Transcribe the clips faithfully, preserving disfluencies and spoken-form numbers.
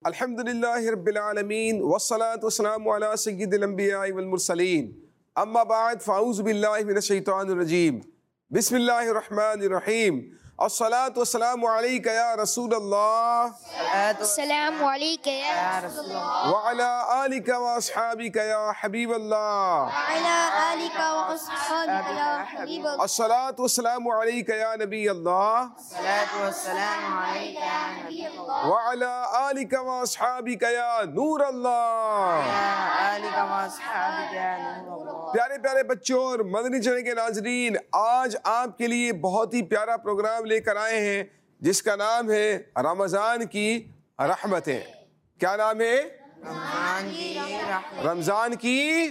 الحمدللہ رب العالمین والصلاة والسلام علی سید الانبیاء والمرسلین اما بعد فاعوذ باللہ من الشیطان الرجیم بسم اللہ الرحمن الرحیم الصلاة والسلام علیک یا رسول اللہ السلام علیکم یا رسول اللہ وعلی آلک و اصحابک یا حبیب اللہ وعلی آلک و اصحابک یا حبیب اللہ الصلاة والسلام علیک یا نبی اللہ الصلاة والسلام علیک یا نبی اللہ وعلی آلک و اصحابک یا نور اللہ آلک و اصحابک یا نور اللہ۔ پیارے پیارے بچوں اور مدنی چینل کے ناظرین، آج آپ کے لیے بہت ہی پیارا پروگرام لے کر آئے ہیں جس کا نام ہے رمضان کی رحمتیں۔ کیا نام ہے؟ رمضان کی رحمت رمضان کی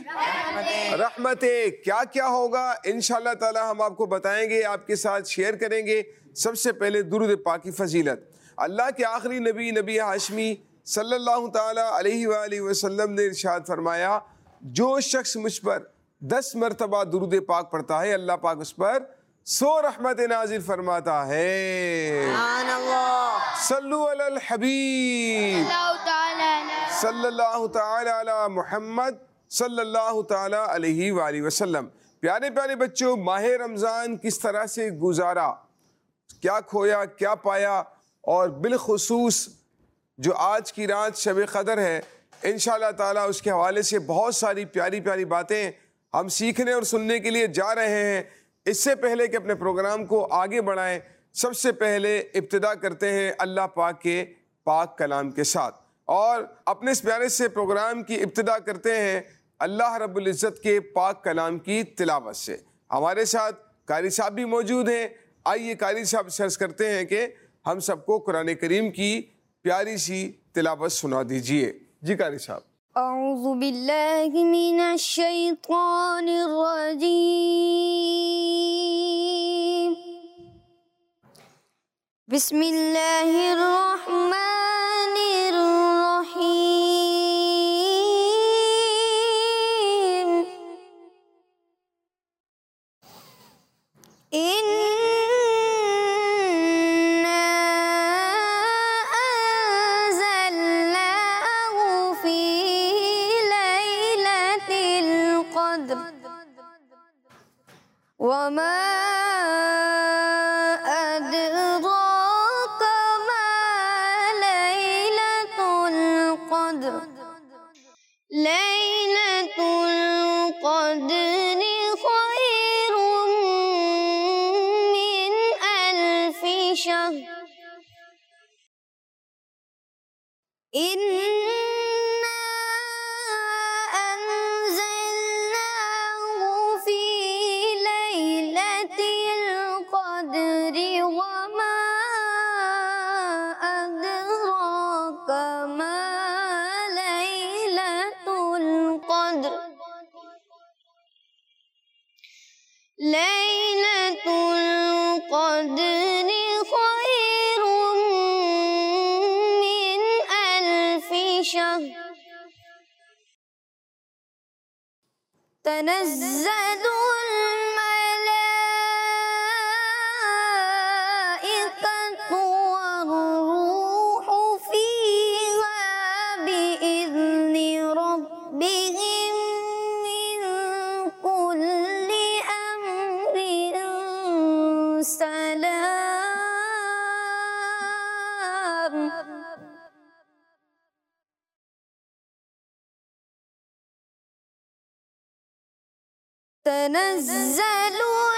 رحمتیں۔ کیا کیا ہوگا انشاءاللہ تعالی ہم آپ کو بتائیں گے، آپ کے ساتھ شیئر کریں گے۔ سب سے پہلے درود پاک کی فضیلت۔ اللہ کے آخری نبی نبی ہاشمی صلی اللہ تعالی علیہ وآلہ وسلم نے ارشاد فرمایا، جو شخص مجھ پر دس مرتبہ درود پاک پڑھتا ہے اللہ پاک اس پر سو رحمت نازل فرماتا ہے۔ سبحان اللہ، صلو علی الحبیب اللہ تعالی صلی اللہ تعالی علی محمد صلی اللہ تعالی علیہ وآلہ وسلم۔ پیارے پیارے بچوں، ماہ رمضان کس طرح سے گزارا، کیا کھویا کیا پایا، اور بالخصوص جو آج کی رات شب قدر ہے، انشاءاللہ تعالی اس کے حوالے سے بہت ساری پیاری پیاری باتیں ہم سیکھنے اور سننے کے لیے جا رہے ہیں۔ اس سے پہلے کہ اپنے پروگرام کو آگے بڑھائیں، سب سے پہلے ابتدا کرتے ہیں اللہ پاک کے پاک کلام کے ساتھ، اور اپنے اس پیارے سے پروگرام کی ابتدا کرتے ہیں اللہ رب العزت کے پاک کلام کی تلاوت سے۔ ہمارے ساتھ قاری صاحب بھی موجود ہیں۔ آئیے قاری صاحب سے عرض کرتے ہیں کہ ہم سب کو قرآن کریم کی پیاری سی تلاوت سنا دیجئے۔ جی قاری صاحب۔ اعوذ باللہ من الشیطان الرجیم، بسم اللہ الرحمن الرحیم، وما أدراك ما ليلة القدر، ليلة القدر خير من ألف شهر، ليلة القدر خير من ألف شهر، تنزل الملائكة والروح فيها بإذن ربهم من كل سلام، تنزل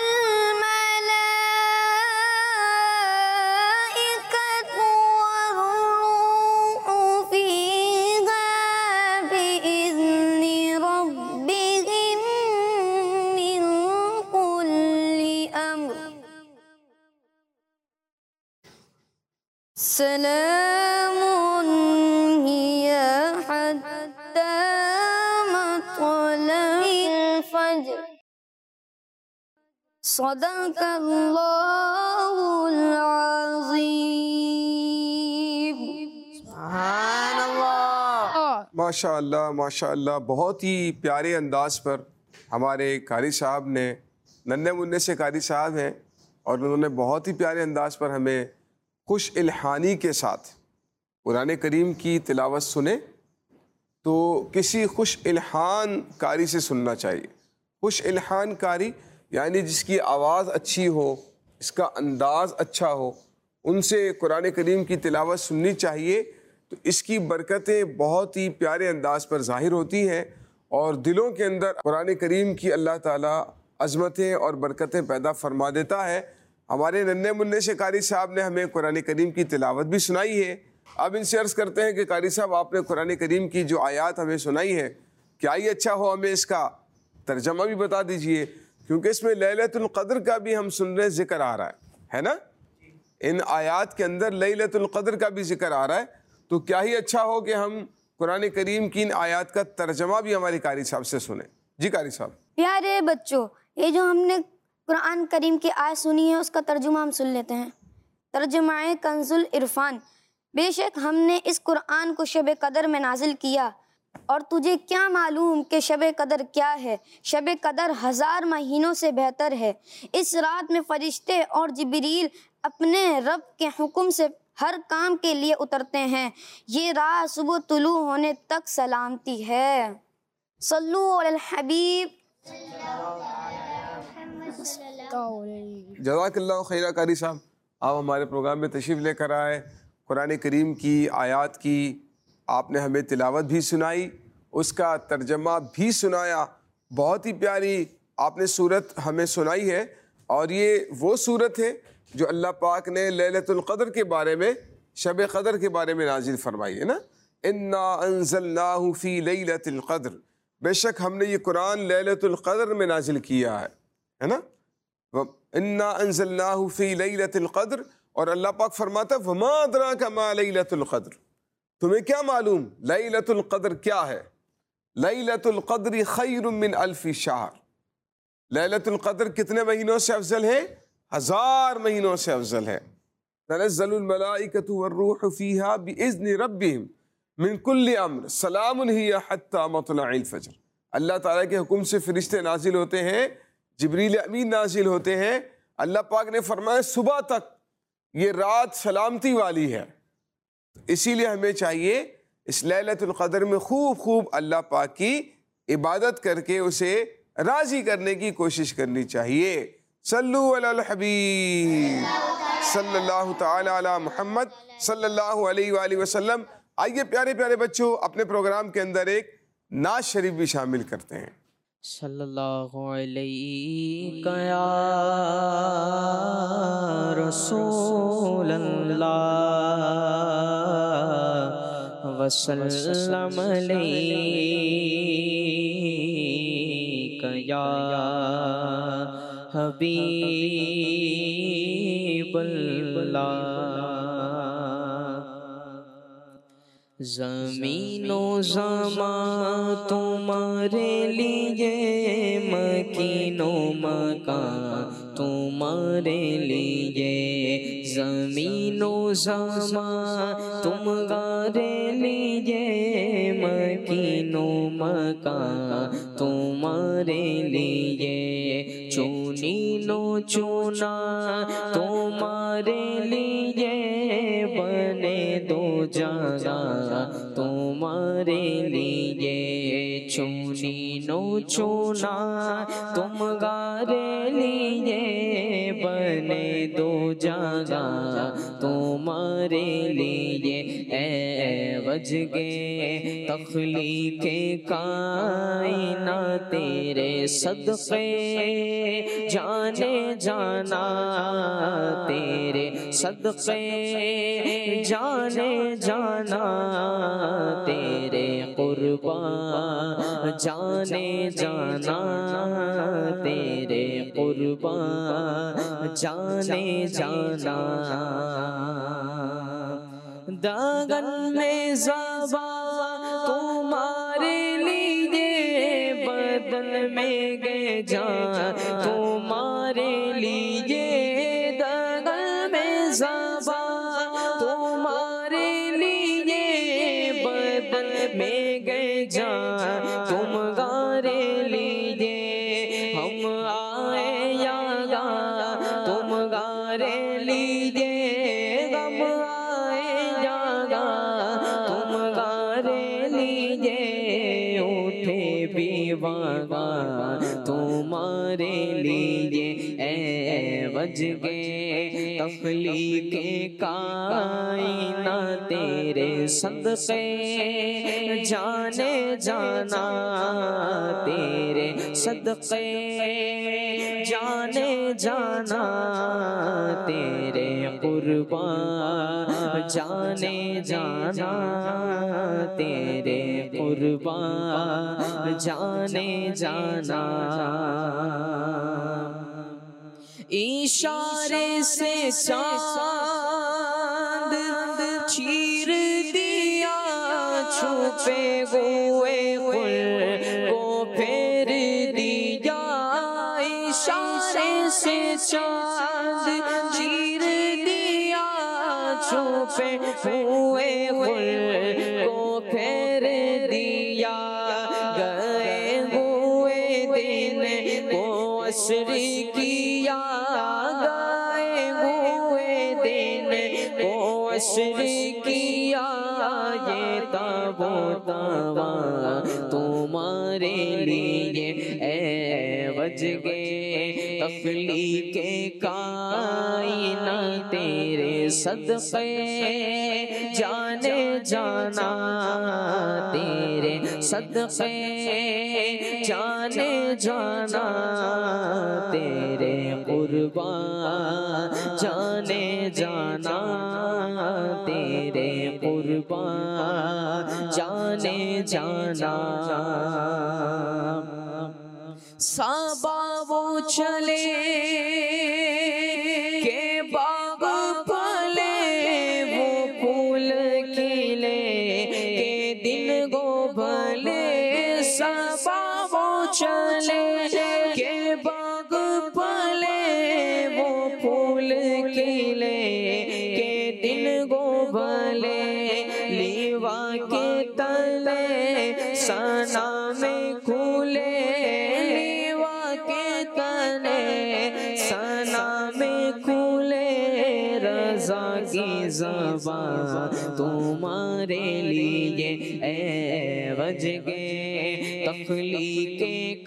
الملائكة والروح فيها بإذن ربهم من كل أمر، سلام هي حتى مطلع الفجر، صدق اللہ العظیم۔ سبحان اللہ۔ ماشاء اللہ ماشاء اللہ، بہت ہی پیارے انداز پر ہمارے قاری صاحب نے، ننھے منھے سے قاری صاحب ہیں، اور انہوں نے بہت ہی پیارے انداز پر ہمیں خوش الحانی کے ساتھ قرآن کریم کی تلاوت سنیں تو کسی خوش الحان کاری سے سننا چاہیے۔ خوش الحان کاری یعنی جس کی آواز اچھی ہو، اس کا انداز اچھا ہو، ان سے قرآن کریم کی تلاوت سننی چاہیے، تو اس کی برکتیں بہت ہی پیارے انداز پر ظاہر ہوتی ہیں اور دلوں کے اندر قرآن کریم کی اللہ تعالیٰ عظمتیں اور برکتیں پیدا فرما دیتا ہے۔ ہمارے ننھے منع سے قاری صاحب نے ہمیں قرآن کریم کی تلاوت بھی سنائی ہے۔ اب ان سے عرض کرتے ہیں کہ قاری صاحب آپ نے قرآن کریم کی جو آیات ہمیں سنائی ہے، کیا ہی اچھا ہو ہمیں اس کا ترجمہ بھی بتا دیجئے، کیونکہ اس میں لیلۃ القدر کا بھی ہم سن رہے ذکر آ رہا ہے ہے نا؟ ان آیات کے اندر لیلۃ القدر کا بھی ذکر آ رہا ہے، تو کیا ہی اچھا ہو کہ ہم قرآن کریم کی ان آیات کا ترجمہ بھی ہمارے قاری صاحب سے سنیں۔ جی قاری صاحب۔ پیارے بچوں، یہ جو ہم نے قرآن کریم کی آیت سنی ہے اس کا ترجمہ ہم سن لیتے ہیں۔ ترجمہ کنز العرفان۔ بے شک ہم نے اس قرآن کو شب قدر میں نازل کیا، اور تجھے کیا معلوم کہ شب قدر کیا ہے؟ شب قدر ہزار مہینوں سے بہتر ہے۔ اس رات میں فرشتے اور جبریل اپنے رب کے حکم سے ہر کام کے لیے اترتے ہیں۔ یہ رات صبح طلوع ہونے تک سلامتی ہے۔ صلو علی الحبیب۔ جزاک اللہ خیرہ قاری صاحب، آپ ہمارے پروگرام میں تشریف لے کر آئے، قرآن کریم کی آیات کی آپ نے ہمیں تلاوت بھی سنائی، اس کا ترجمہ بھی سنایا۔ بہت ہی پیاری آپ نے صورت ہمیں سنائی ہے، اور یہ وہ صورت ہے جو اللہ پاک نے لیلۃ القدر کے بارے میں، شب قدر کے بارے میں نازل فرمائی ہے نا۔ انا انزلناہ فی لیلۃ القدر، بے شک ہم نے یہ قرآن لیلۃ القدر میں نازل کیا ہے ہے نا۔ انا انزلناہ فی لیلۃ القدر، اور اللہ پاک فرماتا ہے وما ادراک ما لیلۃ القدر، تمہیں کیا معلوم لیلۃ القدر کیا ہے؟ لیلۃ القدر خیر من الف شہر، لیلۃ القدر کتنے مہینوں سے افضل ہے؟ ہزار مہینوں سے افضل ہے۔ تنزل الملائکۃ والروح فیہا باذن ربہم من کل امر سلام ہی حتی مطلع الفجر، اللہ تعالیٰ کے حکم سے فرشتے نازل ہوتے ہیں، جبریل امین نازل ہوتے ہیں۔ اللہ پاک نے فرمایا صبح تک یہ رات سلامتی والی ہے، اسی لیے ہمیں چاہیے اس لیلۃ القدر میں خوب خوب اللہ پاک کی عبادت کر کے اسے راضی کرنے کی کوشش کرنی چاہیے۔ صلو علی الحبیب صلی اللہ تعالی علی محمد صلی اللہ علیہ وآلہ وسلم۔ آئیے پیارے پیارے بچوں، اپنے پروگرام کے اندر ایک نعت شریف بھی شامل کرتے ہیں۔ صلی اللہ علیہ یا رسول اللہ وسلم علیہ یا حبیب اللہ۔ زمین و زمان تمہارے لیے، مکین و مکان تمہارے لیے، زمین و زمان تمہارے لیے، مکین و مکان تمہارے لیے، چونی نو چونا تمہارے لیے، بنے دو جگہ تمہارے لیے، چونی نو چونا تمہارے لیے، بنے دو جگہ تمہارے لیے، اے وجگے تخلیق کائنات تیرے صدقے جانے جانا، تیرے صدقے جانے جانا، تیرے قربان جانے جانا، تیرے قربان جانے جانا۔ داغن میں زبان تمہارے لیے، بدن میں گئے جان تمہارے لیے، داغن میں زبان تمہارے لیے، بدن میں گئے جان تمہارے لیے، ہم آئے یاگا تمہارے لیے، غم آئے یاگا بج گئے تخلیق کائنات تیرے صدقے جانے جانا تیرے صدقے جانے جانا تیرے قربان جانے جانا تیرے قربان جانے جانا اشارے سے چاند چیر دیا چھپے ہوئے خل کو پھیر دیا اشارے سے چاند چیر دیا چھپے ہوئے خل کو پھیر دیا گئے ہوئے دن کو عصر کیا گئے ہوئے دن کو عصر کیا یہ تاب و توا تمہارے لیے اے بج گئے تخلیق کائنات تیرے صدقے جانے جانا تیرے صدقے جانے جانا تیرے قربان جانے جانا تیرے قربان جانے جانا صحابہ وہ چلے کہ باغ پھلے وہ پھول کھلے کہ دن گو بھلے صحابہ وہ چلے کہ باغ پھلے وہ پھول کھلے کہ دن گو بھلے لیوا کے تلے ثنا میں کھلے کی زبان تمہارے لیے اے بج گئے تخلیق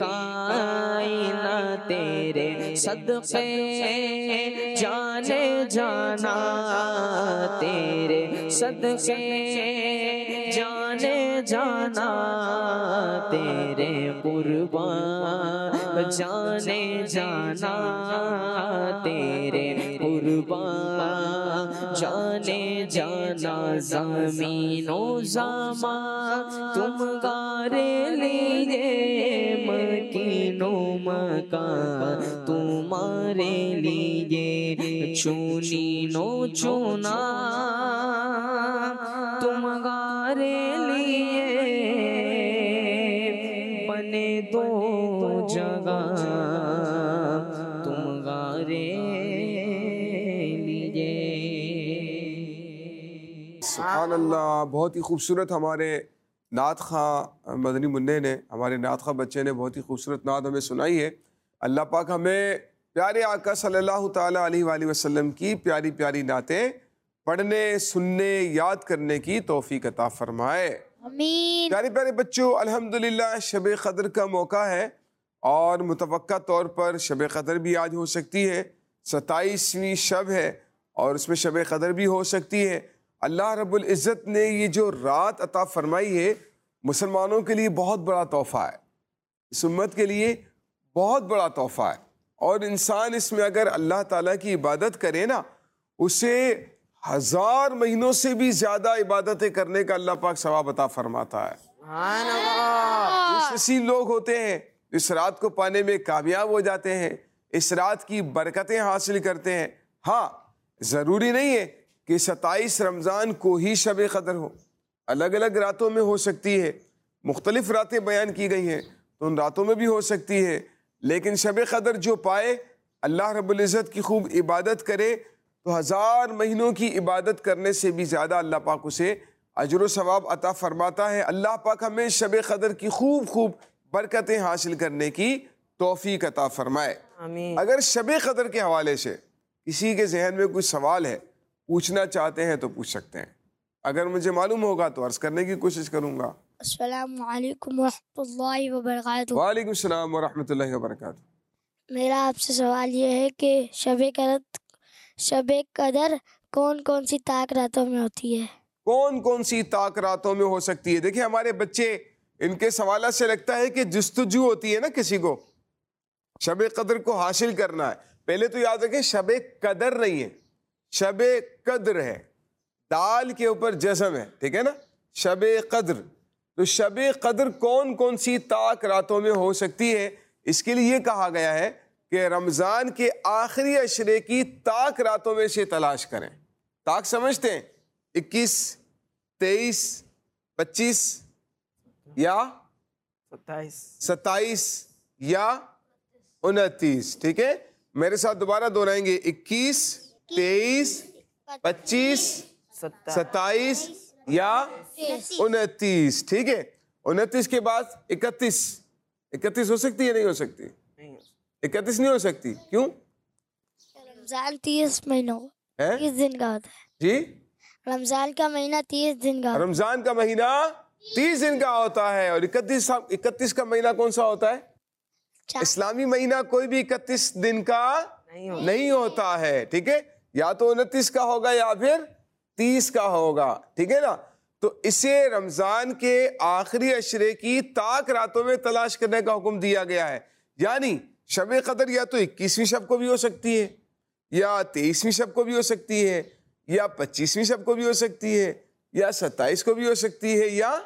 کائنات تیرے صدقے جانے جانا تیرے صدقے جانے جانا تیرے قربان جانے جانا تیرے قربان جانے جانا زمین و زمان تم گارے لیے مکین و مکان تمہارے لیے چونی نو چونا تم گارے لیے بنے دو جگہ تم گارے سبحان اللہ. بہت ہی خوبصورت ہمارے نعت خواں مدنی منع نے ہمارے نعت خواں بچے نے بہت ہی خوبصورت نعت ہمیں سنائی ہے. اللہ پاک ہمیں پیارے آقا صلی اللہ تعالیٰ علیہ وآلہ وسلم کی پیاری پیاری نعتیں پڑھنے سننے یاد کرنے کی توفیق عطا فرمائے. آمین. پیارے پیارے بچوں، الحمدللہ شب قدر کا موقع ہے اور متوقع طور پر شب قدر بھی آج ہو سکتی ہے. ستائیسویں شب ہے اور اس میں شب قدر بھی ہو سکتی ہے. اللہ رب العزت نے یہ جو رات عطا فرمائی ہے مسلمانوں کے لیے بہت بڑا تحفہ ہے، اس امت کے لیے بہت بڑا تحفہ ہے. اور انسان اس میں اگر اللہ تعالیٰ کی عبادت کرے نا، اسے ہزار مہینوں سے بھی زیادہ عبادتیں کرنے کا اللہ پاک ثواب عطا فرماتا ہے. سبحان اللہ. کچھ ایسی لوگ ہوتے ہیں اس رات کو پانے میں کامیاب ہو جاتے ہیں، اس رات کی برکتیں حاصل کرتے ہیں. ہاں، ضروری نہیں ہے کہ ستائیس رمضان کو ہی شب قدر ہو، الگ الگ راتوں میں ہو سکتی ہے. مختلف راتیں بیان کی گئی ہیں تو ان راتوں میں بھی ہو سکتی ہے. لیکن شب قدر جو پائے، اللہ رب العزت کی خوب عبادت کرے تو ہزار مہینوں کی عبادت کرنے سے بھی زیادہ اللہ پاک اسے اجر و ثواب عطا فرماتا ہے. اللہ پاک ہمیں شب قدر کی خوب خوب برکتیں حاصل کرنے کی توفیق عطا فرمائے. آمین. اگر شب قدر کے حوالے سے کسی کے ذہن میں کوئی سوال ہے، پوچھنا چاہتے ہیں تو پوچھ سکتے ہیں. اگر مجھے معلوم ہوگا تو عرض کرنے کی کوشش کروں گا. السلام علیکم ورحمۃ اللہ وبرکاتہ. وعلیکم السلام ورحمۃ اللہ وبرکاتہ. میرا آپ سے سوال یہ ہے کہ شب قدر شب قدر کون کون سی طاق راتوں میں ہوتی ہے؟ کون کون سی طاق راتوں میں ہو سکتی ہے؟ دیکھیں ہمارے بچے ان کے سوالات سے لگتا ہے کہ جستجو ہوتی ہے نا کسی کو شب قدر کو حاصل کرنا ہے. پہلے تو یاد رکھیں شب قدر نہیں ہے, شب قدر ہے, دال کے اوپر جزم ہے, ٹھیک ہے نا, شب قدر. تو شب قدر کون کون سی طاق راتوں میں ہو سکتی ہے؟ اس کے لیے یہ کہا گیا ہے کہ رمضان کے آخری عشرے کی طاق راتوں میں سے تلاش کریں. طاق سمجھتے ہیں؟ اکیس, تیئیس, پچیس یا ستائیس ستائیس یا انتیس. ٹھیک ہے, میرے ساتھ دوبارہ دہرائیں گے. اکیس, تیئیس, پچیس, ستائیس یا انتیس. ٹھیک ہے, انتیس کے بعد اکتیس. اکتیس ہو سکتی ہے نہیں ہو سکتی؟ اکتیس نہیں ہو سکتی. کیوں؟ رمضان تیس مہینوں ہے تیس دن کا ہوتا ہے. جی, رمضان کا مہینہ تیس دن کا ہوتا ہے. رمضان کا مہینہ تیس دن کا ہوتا ہے. اور اکتیس اکتیس کا مہینہ کون سا ہوتا ہے؟ اسلامی مہینہ کوئی بھی اکتیس دن کا نہیں ہوتا ہے. ٹھیک ہے, یا تو انتیس کا ہوگا یا پھر تیس کا ہوگا. ٹھیک ہے نا. تو اسے رمضان کے آخری عشرے کی طاق راتوں میں تلاش کرنے کا حکم دیا گیا ہے. یعنی شب قدر یا تو اکیسویں شب کو بھی ہو سکتی ہے, یا تیئیسویں شب کو بھی ہو سکتی ہے, یا پچیسویں شب کو بھی ہو سکتی ہے, یا ستائیس کو بھی ہو سکتی ہے, یا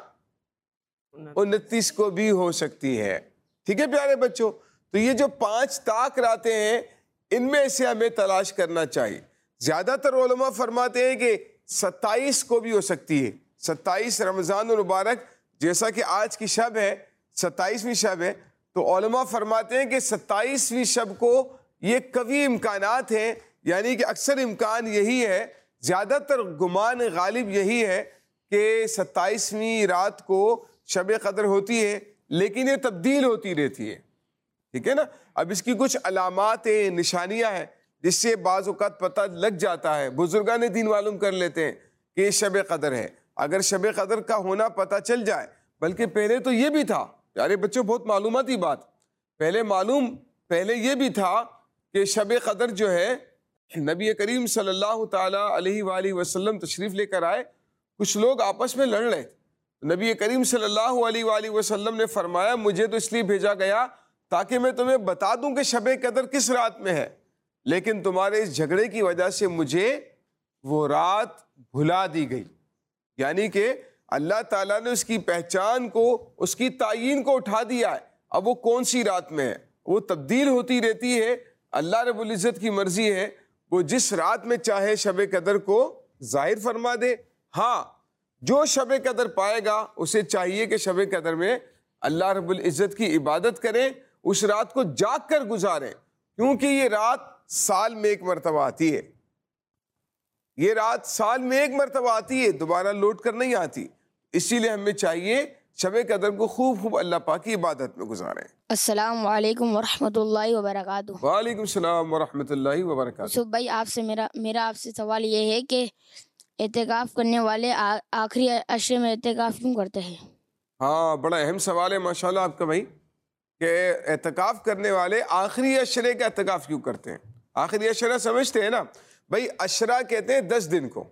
انتیس کو بھی ہو سکتی ہے. ٹھیک ہے پیارے بچوں, تو یہ جو پانچ طاق راتیں ہیں ان میں سے ہمیں تلاش کرنا چاہیے. زیادہ تر علماء فرماتے ہیں کہ ستائیس کو بھی ہو سکتی ہے. ستائیس رمضان المبارک جیسا کہ آج کی شب ہے, ستائیسویں شب ہے, تو علماء فرماتے ہیں کہ ستائیسویں شب کو یہ قوی امکانات ہیں, یعنی کہ اکثر امکان یہی ہے, زیادہ تر گمان غالب یہی ہے کہ ستائیسویں رات کو شب قدر ہوتی ہے, لیکن یہ تبدیل ہوتی رہتی ہے. ٹھیک ہے نا. اب اس کی کچھ علامات ہیں, نشانیاں ہیں جس سے بعض اوقات پتہ لگ جاتا ہے, بزرگان دین معلوم کر لیتے ہیں کہ یہ شب قدر ہے. اگر شب قدر کا ہونا پتہ چل جائے, بلکہ پہلے تو یہ بھی تھا پیارے بچوں, بہت معلوماتی بات, پہلے معلوم پہلے یہ بھی تھا کہ شب قدر جو ہے نبی کریم صلی اللہ تعالیٰ علیہ وآلہ وسلم تشریف لے کر آئے, کچھ لوگ آپس میں لڑ رہے. نبی کریم صلی اللہ علیہ وآلہ وسلم نے فرمایا مجھے تو اس لیے بھیجا گیا تاکہ میں تمہیں بتا دوں کہ شب قدر کس رات میں ہے, لیکن تمہارے اس جھگڑے کی وجہ سے مجھے وہ رات بھلا دی گئی. یعنی کہ اللہ تعالیٰ نے اس کی پہچان کو, اس کی تعین کو اٹھا دیا ہے. اب وہ کون سی رات میں ہے وہ تبدیل ہوتی رہتی ہے, اللہ رب العزت کی مرضی ہے, وہ جس رات میں چاہے شب قدر کو ظاہر فرما دے. ہاں, جو شب قدر پائے گا اسے چاہیے کہ شب قدر میں اللہ رب العزت کی عبادت کریں, اس رات کو جاگ کر گزاریں, کیونکہ یہ رات سال میں ایک مرتبہ آتی ہے. یہ رات سال میں ایک مرتبہ آتی ہے, دوبارہ لوٹ کر نہیں آتی. اسی لیے ہمیں چاہیے شب قدر کو خوب خوب اللہ پاک کی عبادت میں گزاریں. السلام علیکم ورحمۃ اللہ وبرکاتہ. وعلیکم السلام ورحمۃ اللہ وبرکاتہ. یوسف بھائی, آپ سے میرا میرا آپ سے سوال یہ ہے کہ اعتکاف کرنے والے آخری عشرے میں اعتکاف کیوں کرتے ہیں؟ ہاں, بڑا اہم سوال ہے ماشاءاللہ آپ کا بھائی, کہ اعتکاف کرنے والے آخری عشرے کا اعتکاف کیوں کرتے ہیں. آخری عشرہ سمجھتے ہیں نا بھائی, عشرہ کہتے ہیں دس دن کو.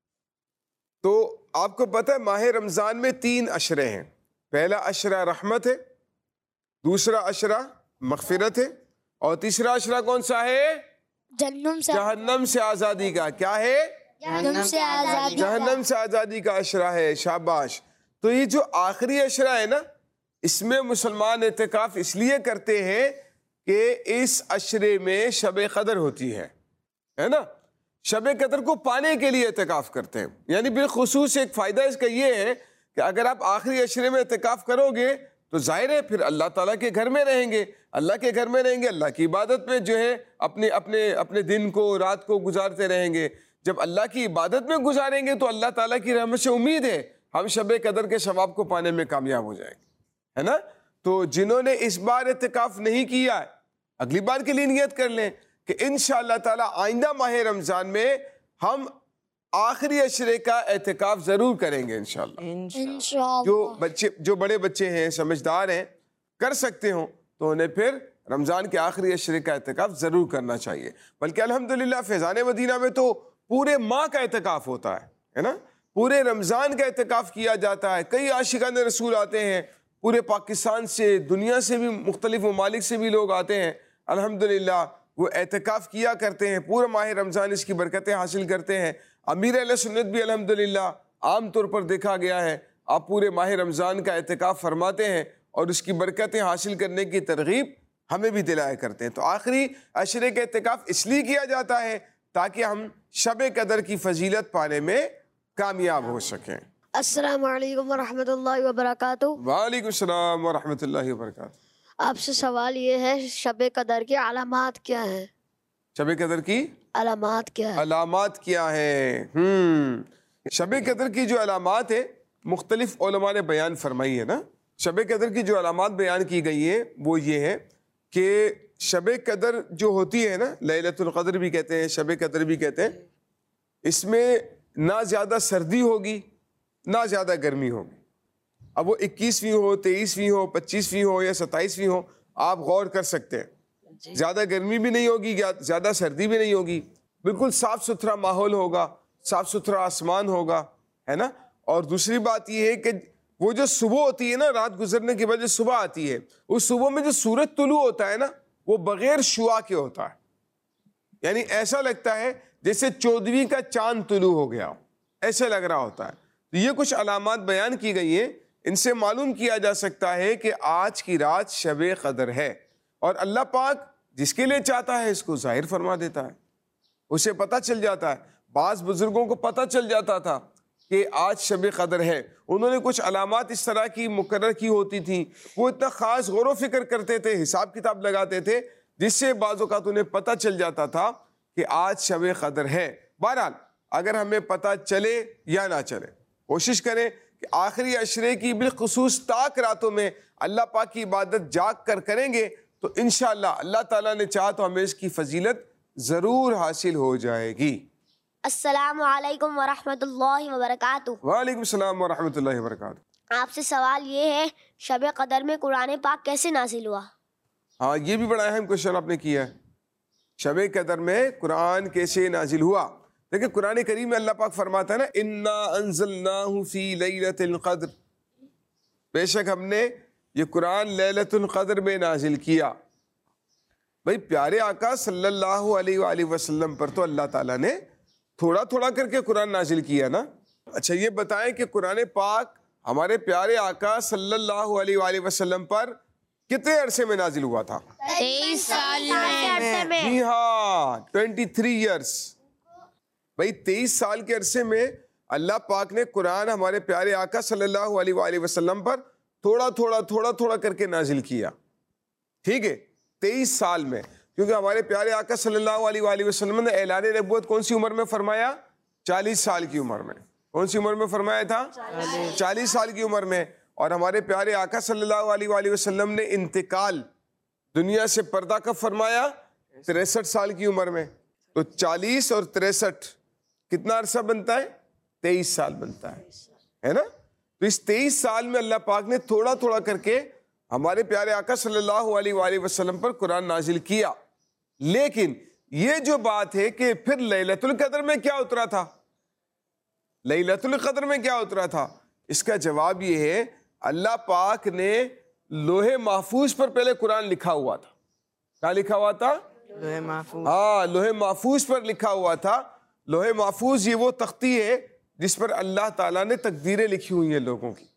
تو آپ کو پتہ ہے ماہ رمضان میں تین عشرے ہیں. پہلا عشرہ رحمت ہے, دوسرا عشرہ مغفرت ہے, اور تیسرا عشرہ کون سا ہے؟ جہنم سے جہنم سے آزادی کا. کیا ہے؟ جہنم سے آزادی. جہنم سے آزادی کا عشرہ ہے. شاباش. تو یہ جو آخری عشرہ ہے نا, اس میں مسلمان اعتکاف اس لیے کرتے ہیں کہ اس عشرے میں شب قدر ہوتی ہے, ہے نا. شب قدر کو پانے کے لیے اعتکاف کرتے ہیں. یعنی بالخصوص ایک فائدہ اس کا یہ ہے کہ اگر آپ آخری عشرے میں اعتکاف کرو گے تو ظاہر ہے پھر اللہ تعالیٰ کے گھر میں رہیں گے, اللہ کے گھر میں رہیں گے, اللہ کی عبادت میں جو ہے اپنے اپنے اپنے دن کو رات کو گزارتے رہیں گے. جب اللہ کی عبادت میں گزاریں گے تو اللہ تعالیٰ کی رحمت سے امید ہے ہم شب قدر کے ثواب کو پانے میں کامیاب ہو جائیں گے, ہے نا. تو جنہوں نے اس بار اعتکاف نہیں کیا ہے, اگلی بار کے لیے نیت کر لیں کہ انشاءاللہ تعالیٰ آئندہ ماہ رمضان میں ہم آخری عشرے کا اعتکاف ضرور کریں گے انشاءاللہ. انشاءاللہ. جو بچے جو بڑے بچے ہیں, سمجھدار ہیں, کر سکتے ہوں تو انہیں پھر رمضان کے آخری عشرے کا اعتکاف ضرور کرنا چاہیے. بلکہ الحمدللہ فیضان مدینہ میں تو پورے ماہ کا اعتکاف ہوتا ہے ہے نا, پورے رمضان کا اعتکاف کیا جاتا ہے. کئی عاشقان رسول آتے ہیں پورے پاکستان سے, دنیا سے بھی, مختلف ممالک سے بھی لوگ آتے ہیں. الحمدللہ وہ اعتکاف کیا کرتے ہیں, پورا ماہ رمضان اس کی برکتیں حاصل کرتے ہیں. امیر اہل سنت بھی الحمدللہ عام طور پر دیکھا گیا ہے آپ پورے ماہ رمضان کا اعتکاف فرماتے ہیں اور اس کی برکتیں حاصل کرنے کی ترغیب ہمیں بھی دلایا کرتے ہیں. تو آخری عشرے کا اعتکاف اس لیے کیا جاتا ہے تاکہ ہم شب قدر کی فضیلت پانے میں کامیاب ہو سکیں. السلام علیکم ورحمۃ اللہ وبرکاتہ. وعلیکم السلام ورحمۃ اللہ وبرکاتہ. آپ سے سوال یہ ہے شب قدر کی علامات کیا ہیں؟ شب قدر کی علامات کیا ہے؟ علامات کیا ہے؟ ہم شب قدر کی جو علامات ہیں مختلف علماء نے بیان فرمائی ہے نا. شب قدر کی جو علامات بیان کی گئی ہیں وہ یہ ہے کہ شب قدر جو ہوتی ہے نا, لیلۃ القدر بھی کہتے ہیں, شب قدر بھی کہتے ہیں, اس میں نہ زیادہ سردی ہوگی نہ زیادہ گرمی ہوگی. اب وہ اکیسویں ہو, تیئیسویں ہو, پچیسویں ہو یا ستائیسویں ہو, آپ غور کر سکتے ہیں. زیادہ گرمی بھی نہیں ہوگی, زیادہ سردی بھی نہیں ہوگی, بالکل صاف ستھرا ماحول ہوگا, صاف ستھرا آسمان ہوگا, ہے نا. اور دوسری بات یہ ہے کہ وہ جو صبح ہوتی ہے نا, رات گزرنے کے بعد جو صبح آتی ہے, اس صبح میں جو سورج طلوع ہوتا ہے نا وہ بغیر شعاع کے ہوتا ہے. یعنی ایسا لگتا ہے جیسے چودھویں کا چاند طلوع ہو گیا, ایسے لگ رہا ہوتا ہے. تو یہ کچھ علامات بیان کی گئی ہیں, ان سے معلوم کیا جا سکتا ہے کہ آج کی رات شب قدر ہے. اور اللہ پاک جس کے لیے چاہتا ہے اس کو ظاہر فرما دیتا ہے, اسے پتہ چل جاتا ہے. بعض بزرگوں کو پتہ چل جاتا تھا کہ آج شب قدر ہے, انہوں نے کچھ علامات اس طرح کی مقرر کی ہوتی تھیں, وہ اتنا خاص غور و فکر کرتے تھے, حساب کتاب لگاتے تھے, جس سے بعض اوقات انہیں پتہ چل جاتا تھا کہ آج شب قدر ہے. بہرحال اگر ہمیں پتہ چلے یا نہ چلے, کوشش کریں کہ آخری عشرے کی بالخصوص تاک راتوں میں اللہ پاک کی عبادت جاگ کر کریں گے تو انشاءاللہ اللہ تعالیٰ نے چاہا تو ہمیں اس کی فضیلت ضرور حاصل ہو جائے گی. السلام علیکم ورحمۃ اللہ وبرکاتہ. وعلیکم السلام ورحمۃ اللہ وبرکاتہ. آپ سے سوال یہ ہے شب قدر میں قرآن پاک کیسے نازل ہوا؟ ہاں یہ بھی بڑا اہم کوشچن آپ نے کیا ہے. شب قدر میں قرآن کیسے نازل ہوا؟ دیکھیں قرآن کریم میں اللہ پاک فرماتا ہے نا, انا انزلناہ فی لیلۃ القدر, بے شک ہم نے یہ قرآن لیلۃ القدر میں نازل کیا. بھائی پیارے آقا صلی اللہ علیہ وآلہ وسلم پر تو اللہ تعالیٰ نے تھوڑا تھوڑا کر کے قرآن نازل کیا نا. اچھا یہ بتائیں کہ قرآن پاک ہمارے پیارے آقا صلی اللہ علیہ وآلہ وسلم پر کتنے عرصے میں نازل ہوا تھا؟ تیئیس سال میں. جی ہاں, ٹوینٹی تھری ایئرس. بھائی تیئیس سال کے عرصے میں اللہ پاک نے قرآن ہمارے پیارے آقا صلی اللہ علیہ وآلہ وسلم پر تھوڑا تھوڑا تھوڑا تھوڑا کر کے نازل کیا. ٹھیک ہے, تیئیس سال میں, کیونکہ ہمارے پیارے آقا صلی اللہ علیہ وآلہ وسلم نے اعلان نبوت کون سی عمر میں فرمایا؟ چالیس سال کی عمر میں. کون سی عمر میں فرمایا تھا؟ چالیس سال کی عمر میں. اور ہمارے پیارے آقا صلی اللہ علیہ وآلہ وسلم نے انتقال دنیا سے پردہ کب فرمایا؟ تریسٹھ سال کی عمر میں. تو چالیس اور تریسٹھ کتنا عرصہ بنتا ہے؟ تیئیس سال بنتا ہے, ہے نا. تو اس تیئیس سال میں اللہ پاک نے تھوڑا تھوڑا کر کے ہمارے پیارے آقا صلی اللہ علیہ وآلہ وسلم پر قرآن نازل کیا. لیکن یہ جو بات ہے کہ پھر لیلۃ القدر میں کیا اترا تھا, لیلۃ القدر میں کیا اترا تھا, اس کا جواب یہ ہے اللہ پاک نے لوح محفوظ پر پہلے قرآن لکھا ہوا تھا. کہاں لکھا ہوا تھا؟ لوح محفوظ. ہاں لوح محفوظ پر لکھا ہوا تھا. لوح محفوظ یہ وہ تختی ہے جس پر اللہ تعالیٰ نے تقدیریں لکھی ہوئی ہیں لوگوں کی.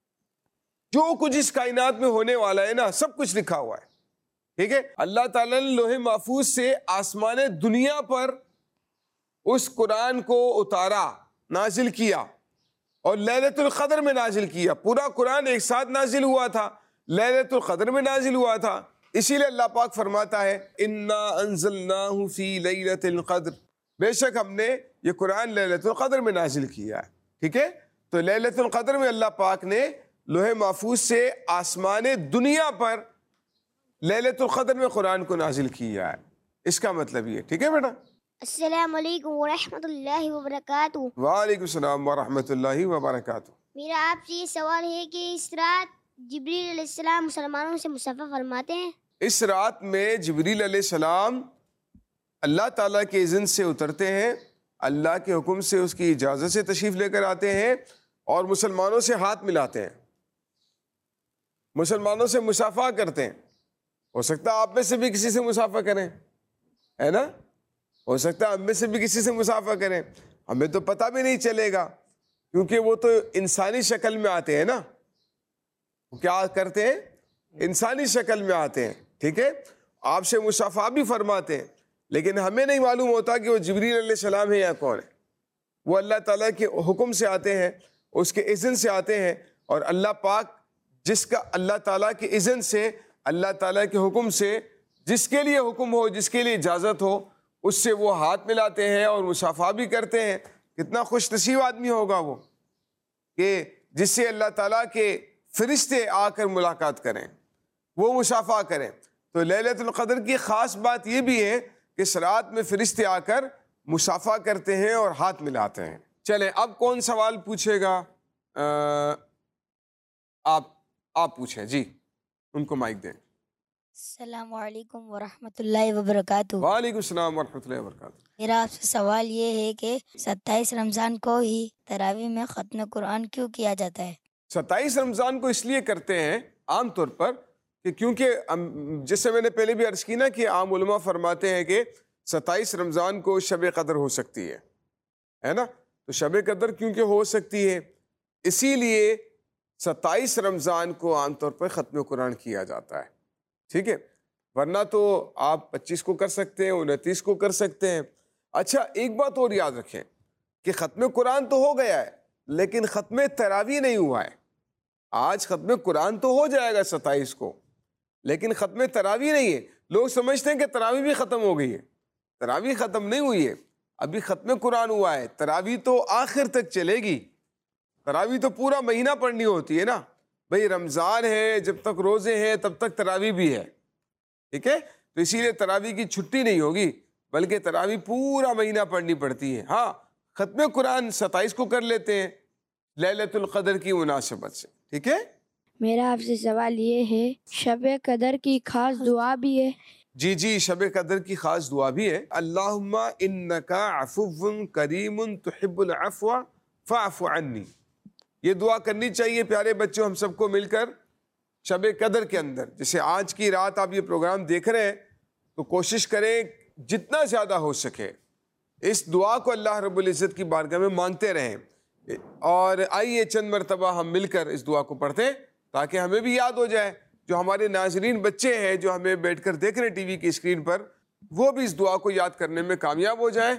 جو کچھ اس کائنات میں ہونے والا ہے نا سب کچھ لکھا ہوا ہے. ٹھیک ہے, اللہ تعالیٰ نے لوح محفوظ سے آسمان دنیا پر اس قرآن کو اتارا, نازل کیا, اور لیلۃ القدر میں نازل کیا. پورا قرآن ایک ساتھ نازل ہوا تھا, لیلۃ القدر میں نازل ہوا تھا. اسی لیے اللہ پاک فرماتا ہے انا انزلناہ فی لیلۃ القدر, بے شک ہم نے یہ قرآن لیلۃ القدر میں نازل کیا ہے. ٹھیک ہے, تو لیلۃ القدر میں اللہ پاک نے لوح محفوظ سے آسمان دنیا پر لیلۃ القدر میں قرآن کو نازل کیا ہے. اس کا مطلب یہ. ٹھیک ہے بیٹا. السلام علیکم ورحمۃ اللہ وبرکاتہ. وعلیکم السلام ورحمۃ اللہ وبرکاتہ. میرا آپ سے یہ سوال ہے کہ اس رات جبریل علیہ السلام مسلمانوں سے مصافحہ فرماتے ہیں؟ اس رات میں جبریل علیہ السلام اللہ تعالیٰ کے اذن سے اترتے ہیں، اللہ کے حکم سے اس کی اجازت سے تشریف لے کر آتے ہیں اور مسلمانوں سے ہاتھ ملاتے ہیں، مسلمانوں سے مصافحہ کرتے ہیں۔ ہو سکتا ہے آپ میں سے بھی کسی سے مصافحہ کریں، ہے نا؟ ہو سکتا ہے ہم میں سے بھی کسی سے مصافحہ کریں، ہمیں تو پتہ بھی نہیں چلے گا، کیونکہ وہ تو انسانی شکل میں آتے ہیں نا، وہ کیا کرتے ہیں؟ انسانی شکل میں آتے ہیں، ٹھیک ہے؟ آپ سے مصافحہ بھی فرماتے ہیں، لیکن ہمیں نہیں معلوم ہوتا کہ وہ جبریل علیہ السلام ہے یا کون ہے۔ وہ اللہ تعالیٰ کے حکم سے آتے ہیں، اس کے اذن سے آتے ہیں، اور اللہ پاک جس کا اللہ تعالیٰ کے اذن سے، اللہ تعالیٰ کے حکم سے جس کے لیے حکم ہو، جس کے لیے اجازت ہو، اس سے وہ ہاتھ ملاتے ہیں اور مصافحہ بھی کرتے ہیں۔ کتنا خوش نصیب آدمی ہوگا وہ کہ جس سے اللہ تعالیٰ کے فرشتے آ کر ملاقات کریں، وہ مصافحہ کریں۔ تو لیلۃ القدر کی خاص بات یہ بھی ہے کہ اس رات میں فرشتے آ کر مصافحہ کرتے ہیں اور ہاتھ ملاتے ہیں۔ چلیں اب کون سوال پوچھے گا؟ آپ آپ پوچھیں جی، ان کو مائک دیں۔ السلام علیکم ورحمۃ اللہ وبرکاتہ۔ وعلیکم السلام ورحمۃ اللہ وبرکاتہ۔ میرا آپ سے سوال یہ ہے کہ ستائیس رمضان کو ہی تراویح میں ختم قرآن کیوں کیا جاتا ہے؟ ستائیس رمضان کو اس لیے کرتے ہیں عام طور پر کہ کیونکہ جیسے میں نے پہلے بھی عرض کی نا کہ عام علماء فرماتے ہیں کہ ستائیس رمضان کو شب قدر ہو سکتی ہے، ہے نا؟ تو شب قدر کیونکہ ہو سکتی ہے، اسی لیے ستائیس رمضان کو عام طور پر ختم قرآن کیا جاتا ہے، ٹھیک ہے؟ ورنہ تو آپ پچیس کو کر سکتے ہیں، انتیس کو کر سکتے ہیں۔ اچھا ایک بات اور یاد رکھیں کہ ختم قرآن تو ہو گیا ہے لیکن ختم تراویح نہیں ہوا ہے۔ آج ختم قرآن تو ہو جائے گا ستائیس کو، لیکن ختم تراویح نہیں ہے۔ لوگ سمجھتے ہیں کہ تراویح بھی ختم ہو گئی ہے، تراویح ختم نہیں ہوئی ہے، ابھی ختم قرآن ہوا ہے۔ تراویح تو آخر تک چلے گی، تراویح تو پورا مہینہ پڑھنی ہوتی ہے نا بھئی، رمضان ہے جب تک روزے ہیں تب تک تراویح بھی ہے، ٹھیک ہے؟ تو اسی لیے تراویح کی چھٹی نہیں ہوگی بلکہ تراویح پورا مہینہ پڑھنی پڑتی ہے۔ ہاں ختم قرآن ستائیس کو کر لیتے ہیں لیلۃ القدر کی مناسبت سے، ٹھیک ہے؟ میرا آپ سے سوال یہ ہے شب قدر کی خاص دعا بھی ہے؟ جی جی شب قدر کی خاص دعا بھی ہے۔ اللہم انکا عفو کریم تحب العفو فاعف عنی، یہ دعا کرنی چاہیے پیارے بچوں ہم سب کو مل کر شب قدر کے اندر۔ جیسے آج کی رات آپ یہ پروگرام دیکھ رہے ہیں تو کوشش کریں جتنا زیادہ ہو سکے اس دعا کو اللہ رب العزت کی بارگاہ میں مانگتے رہیں، اور آئیے چند مرتبہ ہم مل کر اس دعا کو پڑھتے ہیں تاکہ ہمیں بھی یاد ہو جائے، جو ہمارے ناظرین بچے ہیں جو ہمیں بیٹھ کر دیکھ رہے ہیں ٹی وی کی اسکرین پر، وہ بھی اس دعا کو یاد کرنے میں کامیاب ہو جائیں،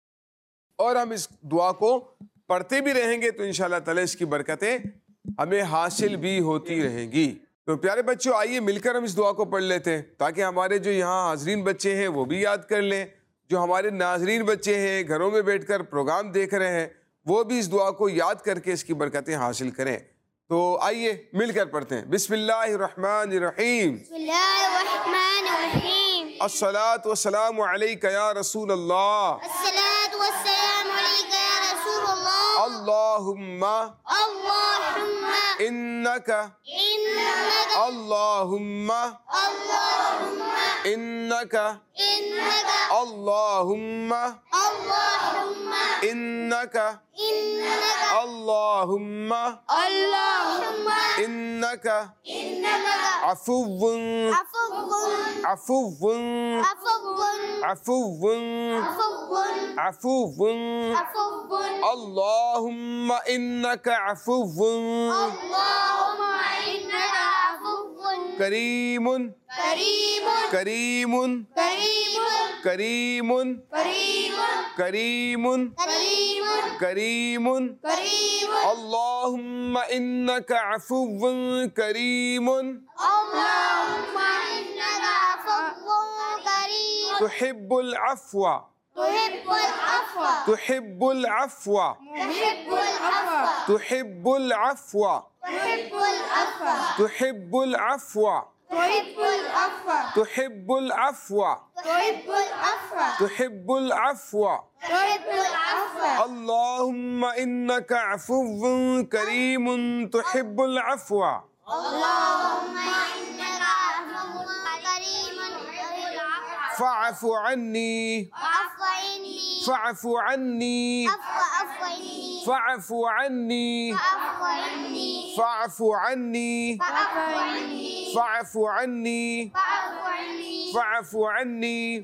اور ہم اس دعا کو پڑھتے بھی رہیں گے تو انشاءاللہ تعالی اس کی برکتیں ہمیں حاصل بھی ہوتی رہیں گی۔ تو پیارے بچوں آئیے مل کر ہم اس دعا کو پڑھ لیتے ہیں تاکہ ہمارے جو یہاں حاضرین بچے ہیں وہ بھی یاد کر لیں، جو ہمارے ناظرین بچے ہیں گھروں میں بیٹھ کر پروگرام دیکھ رہے ہیں وہ بھی اس دعا کو یاد کر کے اس کی برکتیں حاصل کریں۔ تو آئیے مل کر پڑھتے ہیں۔ بسم اللہ الرحمن الرحیم، بسم اللہ الرحمن الرحیم، الصلاۃ والسلام علیک یا رسول اللہ، الصلاۃ والسلام علیک یا رسول اللہ، اللہم اللہم انک انک اللہم اللہم انک انک اللہم اللہم انک انک اللہم اللہم انک انک عفو عفو عفو عفو عفو عفو عفو عفو اللہم انک عفو اللہم انک عفو کریم کریم کریم کریم کریم کریم کریم کریم کریم کریم اللہم انک عفو کریم اللہم انک عفو کریم تحب العفو تحب العفو تحب العفو تحب العفو تحب العفو تحب العفو تحب العفو تحب العفو تحب العفو تحب العفو تحب العفو تحب العفو اللہم انک عفو کریم تحب العفو اللہم انک عفو کریم فاعف عني فاعف عني فاعف عني فاعف عني فاعف عني فاعف عني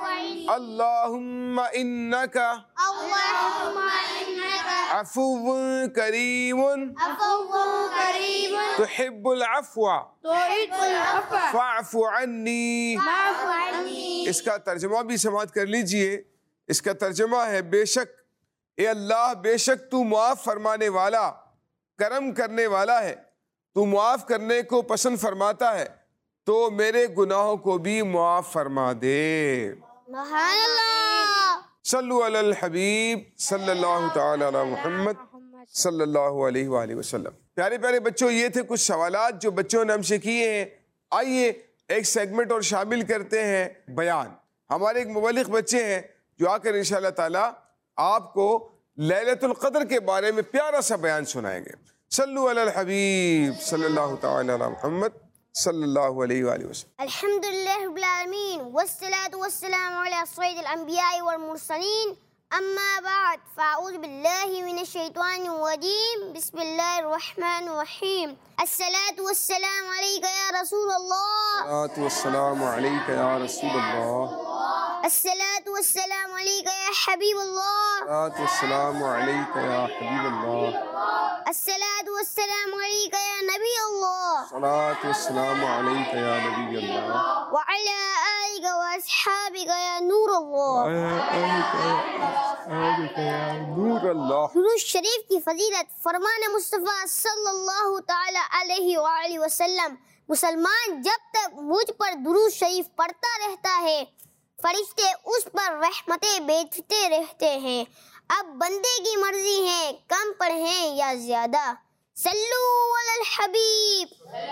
اللهم إنك عفو كريم تحب العفو فاعف عني. اس کا ترجمہ بھی سماعت کر لیجئے. اس کا ترجمہ ہے بے شک اے اللہ بے شک تو معاف فرمانے والا کرم کرنے والا ہے, تو معاف کرنے کو پسند فرماتا ہے تو میرے گناہوں کو بھی معاف فرما دے. سبحان اللہ. صلو علی الحبیب صلی اللہ تعالی علی محمد صلی اللہ علیہ وآلہ وسلم. پیارے پیارے بچوں, یہ تھے کچھ سوالات جو بچوں نے ہم سے کیے ہیں. آئیے ایک سیگمنٹ اور شامل کرتے ہیں بیان. ہمارے ایک مبلغ بچے ہیں جو آ کر انشاءاللہ تعالی آپ کو لیلۃ القدر کے بارے میں پیارا سا بیان سنائیں گے. صلو علی الحبیب صلی اللہ تعالی علی محمد صلی اللہ علیہ وآلہ وسلم. الحمد للہ رب العالمین والصلاة والسلام علی سید الانبیاء والمرسلین. اما بعد فاعوذ باللہ من الشیطان الرجیم. بسم اللہ الرحمن الرحیم. الصلاة والسلام علیک یا رسول اللہ. الصلاة والسلام علیک یا رسول اللہ. الصلاة والسلام علیک یا حبیب اللہ. الصلاة والسلام علیک یا حبیب اللہ. الصلاة والسلام علیک یا نبی اللہ. الصلاة والسلام علیک یا نبی اللہ. وعلی آلک واصحابک یا نور اللہ. نور اللہ. درود شریف کی فضیلت فرمان مصطفیٰ صلی اللہ تعالی علیہ وآلہ وسلم. مسلمان جب تک مجھ پر درود شریف پڑھتا رہتا ہے فرشتے اس پر رحمتیں بھیجتے رہتے ہیں. اب بندے کی مرضی ہے کم پڑھیں یا زیادہ. صلو علی الحبیب.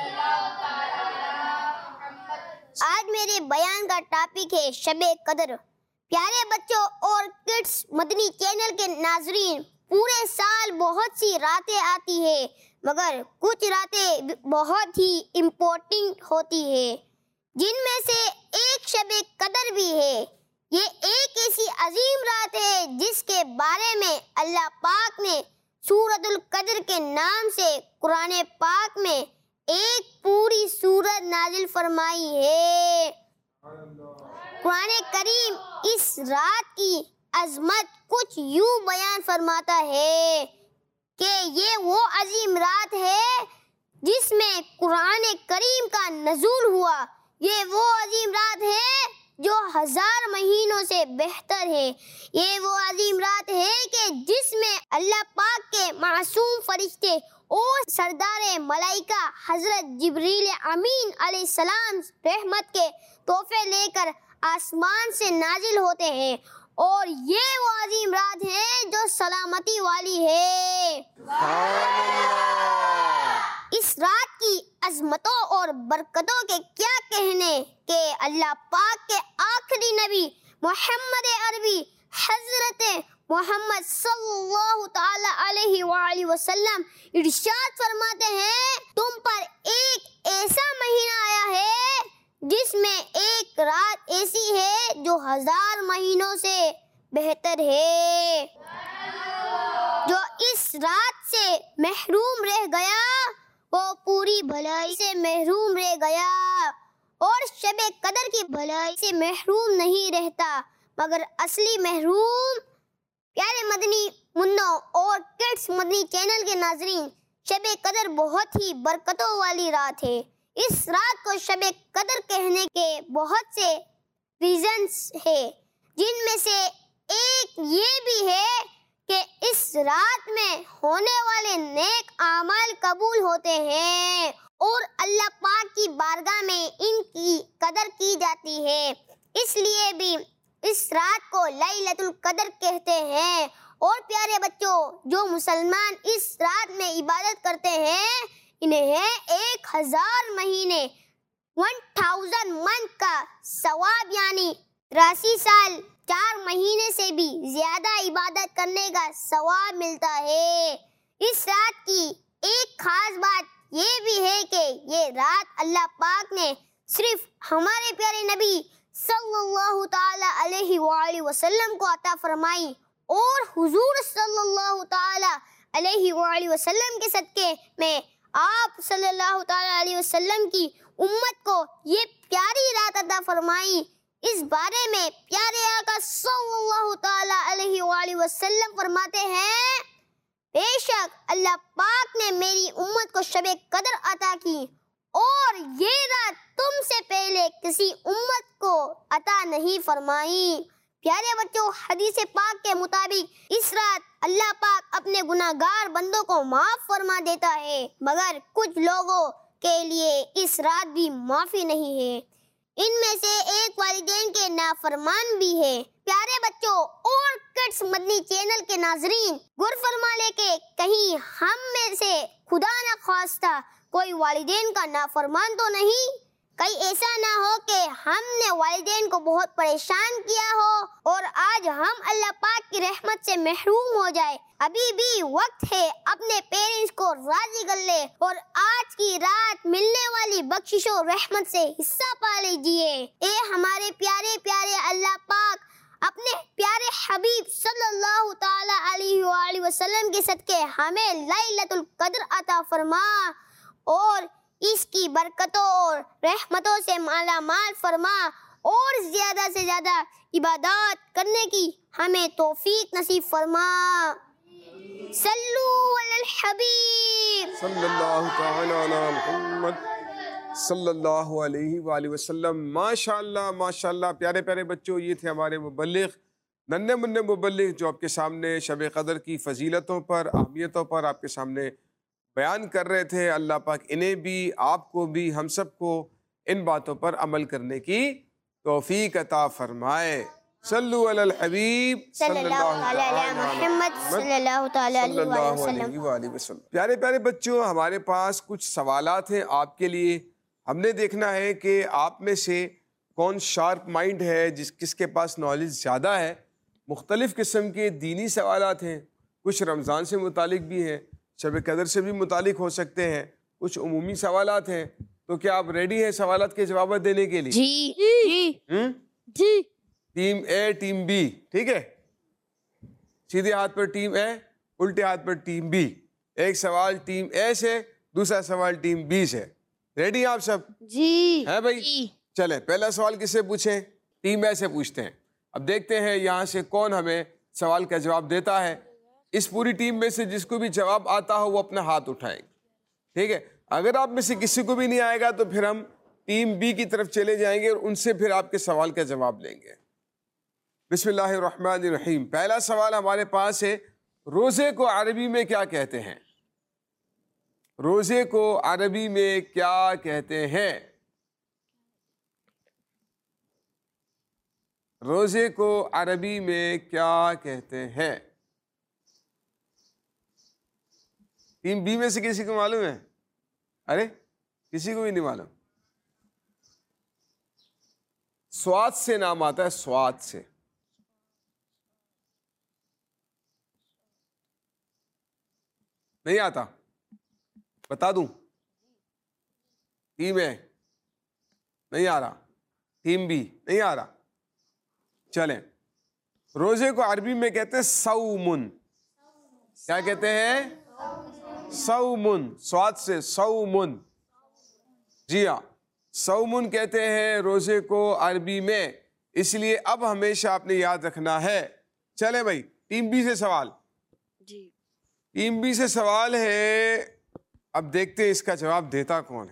آج میرے بیان کا ٹاپک ہے شب قدر. پیارے بچوں اور کڈس مدنی چینل کے ناظرین, پورے سال بہت سی راتیں آتی ہے مگر کچھ راتیں بہت ہی امپورٹنٹ ہوتی ہے جن میں سے ایک شب قدر بھی ہے. یہ ایک ایسی عظیم رات ہے جس کے بارے میں اللہ پاک نے سورۃ القدر کے نام سے قرآن پاک میں ایک پوری سورت نازل فرمائی ہے. قرآن کریم اس رات کی عظمت کچھ یوں بیان فرماتا ہے کہ یہ وہ عظیم رات ہے جس میں قرآن کریم کا نزول ہوا. یہ وہ عظیم رات ہے جو ہزار مہینوں سے بہتر ہے. یہ وہ عظیم رات ہے کہ جس میں اللہ پاک کے معصوم فرشتے اور سردار ملائکہ حضرت جبریل امین علیہ السلام رحمت کے تحفے لے کر آسمان سے نازل ہوتے ہیں. اور یہ وہ عظیم رات ہے جو سلامتی والی ہے. اس رات کی عظمتوں اور برکتوں کے کیا کہنے کہ اللہ پاک کے آخری نبی محمد عربی حضرت محمد صلی اللہ تعالی علیہ وآلہ وسلم ارشاد فرماتے ہیں تم پر ایک ایسا مہینہ آیا ہے جس میں ایک رات ایسی ہے جو ہزار مہینوں سے بہتر ہے. جو اس رات سے محروم رہ گیا وہ پوری بھلائی سے محروم رہ گیا اور شب قدر کی بھلائی سے محروم نہیں رہتا مگر اصلی محروم. پیارے مدنی منوں اور کڈس مدنی چینل کے ناظرین, شب قدر بہت ہی برکتوں والی رات ہے. اس رات کو شب قدر کہنے کے بہت سے ریزنز ہیں جن میں سے ایک یہ بھی ہے کہ اس رات میں ہونے والے نیک اعمال قبول ہوتے ہیں اور اللہ پاک کی بارگاہ میں ان کی قدر کی جاتی ہے. اس لیے بھی اس رات کو لیلۃ القدر کہتے ہیں. اور پیارے بچوں, جو مسلمان اس رات میں عبادت کرتے ہیں انہیں ایک ہزار مہینے ون تھاؤزینڈ منتھ کا ثواب یعنی تراسی سال چار مہینے سے بھی زیادہ عبادت کرنے کا ثواب ملتا ہے. اس رات کی ایک خاص بات یہ بھی ہے کہ یہ رات اللہ پاک نے صرف ہمارے پیارے نبی صلی اللہ تعالی علیہ وآلہ وسلم کو عطا فرمائی، اور حضور صلی اللہ تعالی علیہ وآلہ وسلم کے صدقے میں آپ صلی اللہ تعالی علیہ وسلم کی امت کو یہ پیاری رات عطا فرمائی۔ اس بارے میں پیارے آقا صلی اللہ تعالی علیہ وآلہ وسلم فرماتے ہیں، بے شک اللہ پاک نے میری امت کو شب قدر عطا کی، اور یہ رات تم سے پہلے کسی امت کو عطا نہیں فرمائی۔ پیارے بچوں، حدیث پاک کے مطابق اس رات اللہ پاک اپنے گناہ گار بندوں کو معاف فرما دیتا ہے، مگر کچھ لوگوں کے لیے اس رات بھی معافی نہیں ہے۔ ان میں سے ایک والدین کے نافرمان بھی ہے۔ پیارے بچوں اور کڈس مدنی چینل کے ناظرین، غور فرما لے کہ کہیں ہم میں سے خدا نہ خواستہ کوئی والدین کا نافرمان تو نہیں، کہیں ایسا نہ ہو کہ ہم نے والدین کو بہت پریشان کیا ہو اور آج ہم اللہ پاک کی رحمت سے محروم ہو جائے۔ ابھی بھی وقت ہے، اپنے پیرنٹس کو راضی کر لے اور آج کی رات ملنے والی بخشش و رحمت سے حصہ پا لیجئے۔ اے ہمارے پیارے پیارے اللہ پاک، اپنے پیارے حبیب صلی اللہ تعالی علیہ وآلہ وسلم کے صدقے ہمیں لیلۃ القدر عطا فرما اور اس کی برکتوں اور رحمتوں سے مالا مال فرما، اور زیادہ سے زیادہ عبادات کرنے کی ہمیں توفیق نصیب فرما۔ صلو علی الحبیب صلی اللہ تعالی علی محمد صلی اللہ علیہ وآلہ وسلم۔ ماشاءاللہ ماشاءاللہ پیارے پیارے بچوں، یہ تھے ہمارے مبلغ، ننھے منھے مبلغ، جو آپ کے سامنے شب قدر کی فضیلتوں پر، اہمیتوں پر آپ کے سامنے بیان کر رہے تھے۔ اللہ پاک انہیں بھی، آپ کو بھی، ہم سب کو ان باتوں پر عمل کرنے کی توفیق عطا فرمائے۔ صلو علی الحبیب صلی اللہ تعالی علی محمد صلی اللہ تعالی صلی علیہ وآلہ اللہ وسلم۔ علیہ وآلہ وسلم۔ پیارے پیارے بچوں، ہمارے پاس کچھ سوالات ہیں آپ کے لیے۔ ہم نے دیکھنا ہے کہ آپ میں سے کون شارپ مائنڈ ہے، جس کس کے پاس نالج زیادہ ہے۔ مختلف قسم کے دینی سوالات ہیں، کچھ رمضان سے متعلق بھی ہیں، شب قدر سے بھی متعلق ہو سکتے ہیں، کچھ عمومی سوالات ہیں۔ تو کیا آپ ریڈی ہیں سوالات کے جوابات دینے کے لیے؟ جی جی ہم؟ جی ٹیم اے، ٹیم بی، ٹھیک ہے؟ سیدھے ہاتھ پر ٹیم اے، الٹے ہاتھ پر ٹیم بی۔ ایک سوال ٹیم اے سے، دوسرا سوال ٹیم بی سے۔ ریڈی ہیں آپ سب؟ جی ہے بھائی؟ جی۔ چلیں پہلا سوال کس سے پوچھیں؟ ٹیم اے سے پوچھتے ہیں۔ اب دیکھتے ہیں یہاں سے کون ہمیں سوال کا جواب دیتا ہے۔ اس پوری ٹیم میں سے جس کو بھی جواب آتا ہو وہ اپنا ہاتھ اٹھائیں، ٹھیک ہے؟ اگر آپ میں سے کسی کو بھی نہیں آئے گا تو پھر ہم ٹیم بی کی طرف چلے جائیں گے اور ان سے پھر آپ کے سوال کا جواب لیں گے۔ بسم اللہ الرحمن الرحیم۔ پہلا سوال ہمارے پاس ہے، روزے کو عربی میں کیا کہتے ہیں؟ روزے کو عربی میں کیا کہتے ہیں؟ روزے کو عربی میں کیا کہتے ہیں؟ ٹیم بی میں سے کسی کو معلوم ہے؟ ارے کسی کو بھی نہیں معلوم؟ سواد سے نام آتا ہے، سواد سے۔ نہیں آتا؟ بتا دوں؟ ٹیم اے نہیں آ رہا، ٹیم بی نہیں آ رہا۔ چلیں، روزے کو عربی میں کہتے ہیں صومن۔ کیا کہتے ہیں؟ صومن، سواد سے صومن۔ جی ہاں، صومن کہتے ہیں روزے کو عربی میں، اس لیے اب ہمیشہ آپ نے یاد رکھنا ہے۔ چلیں بھائی، ٹیم بی سے سوال۔ جی ٹیم بی سے سوال ہے، اب دیکھتے ہیں اس کا جواب دیتا کون ہے۔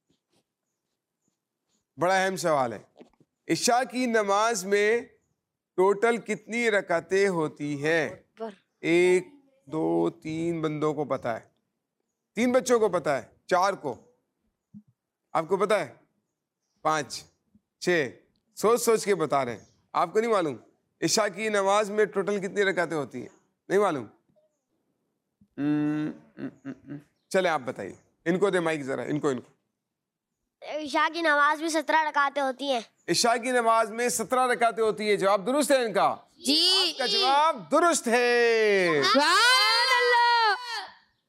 بڑا اہم سوال ہے۔ عشاء کی نماز میں ٹوٹل کتنی رکعتیں ہوتی ہیں؟ ایک، دو، تین بندوں کو پتا ہے، تین بچوں کو پتا ہے، چار کو، آپ کو پتا ہے، پانچ، چھ، سوچ سوچ کے بتا رہے ہیں۔ آپ کو نہیں معلوم عشاء کی نماز میں ٹوٹل کتنی رکعتیں ہوتی ہیں؟ نہیں معلوم؟ چلے آپ بتائیے، ان کو دے مائک ذرا، ان کو ان کو عشاء کی نماز میں سترہ رکعتیں ہوتی ہیں۔ عشاء کی نماز میں سترہ رکعتیں ہوتی ہے۔ جواب درست ہے ان کا؟ جی آپ کا جواب درست ہے۔ سبحان اللہ۔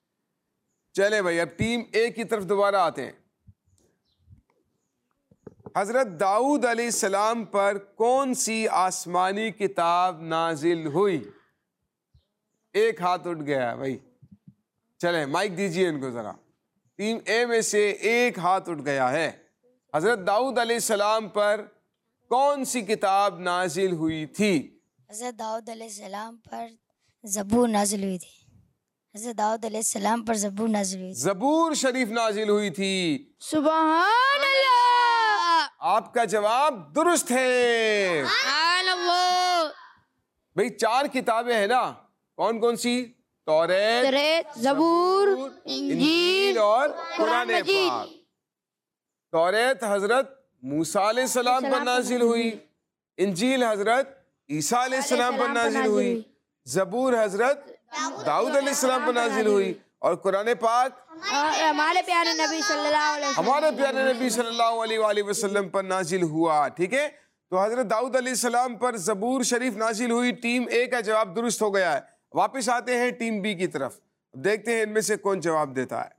چلے بھائی، اب ٹیم اے کی طرف دوبارہ آتے ہیں۔ حضرت داؤد علیہ السلام پر کون سی آسمانی کتاب نازل ہوئی؟ ایک ہاتھ اٹھ گیا ہے بھائی، چلیں مائک دیجئے ان کو ذرا. ٹیم اے میں سے ایک ہاتھ اٹھ گیا ہے. حضرت داؤد علیہ السلام پر کون سی کتاب نازل ہوئی تھی؟ حضرت داؤد علیہ السلام پر زبور نازل ہوئی تھی. حضرت داؤد علیہ السلام پر زبور نازل ہوئی تھی. زبور شریف نازل ہوئی تھی. سبحان اللہ. آپ کا جواب درست ہے. سبحان اللہ. بھئی چار کتابیں ہیں نا، کون کون سی؟ توریت، توریت، زبور، انجیل اور قرآن مجید. پاک. توریت حضرت موسیٰ علیہ السلام پر نازل ہوئی، انجیل حضرت عیسیٰ علیہ السلام پر نازل ہوئی، زبور حضرت داؤد علیہ السلام پر نازل ہوئی، اور قرآن پاک ہمارے پیارے نبی صلی اللہ علیہ وسلم ہمارے پیارے نبی صلی اللہ علیہ وآلہ وسلم پر نازل ہوا. ٹھیک ہے، تو حضرت داؤد علیہ السلام پر زبور شریف نازل ہوئی. ٹیم اے کا جواب درست ہو گیا ہے. واپس آتے ہیں ٹیم بی کی طرف، دیکھتے ہیں ان میں سے کون جواب دیتا ہے.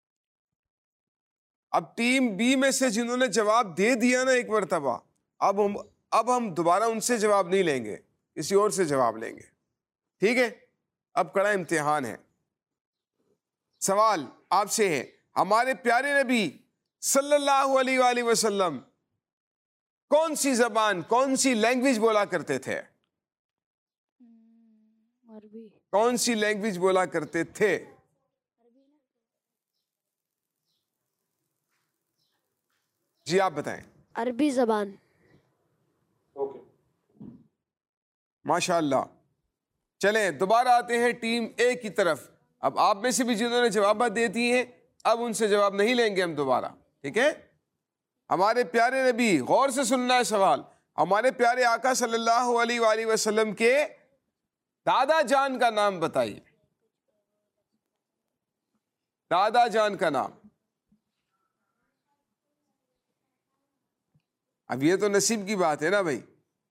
اب ٹیم بی میں سے جنہوں نے جواب دے دیا نا ایک مرتبہ، اب ہم اب ہم دوبارہ ان سے جواب نہیں لیں گے، کسی اور سے جواب لیں گے. ٹھیک ہے، اب کڑا امتحان ہے. سوال آپ سے ہے، ہمارے پیارے نبی صلی اللہ علیہ وآلہ وسلم کون سی زبان، کون سی لینگویج بولا کرتے تھے؟ عربی. کون سی لینگویج بولا کرتے تھے؟ جی آپ بتائیں. عربی زبان. ماشاء اللہ. چلیں دوبارہ آتے ہیں ٹیم اے کی طرف. اب آپ میں سے بھی جنہوں نے جوابات دے دی ہیں، اب ان سے جواب نہیں لیں گے ہم دوبارہ. ٹھیک ہے، ہمارے پیارے نبی، غور سے سننا ہے سوال، ہمارے پیارے آقا صلی اللہ علیہ وآلہ وسلم کے دادا جان کا نام بتائیے. دادا جان کا نام. اب یہ تو نصیب کی بات ہے نا بھائی،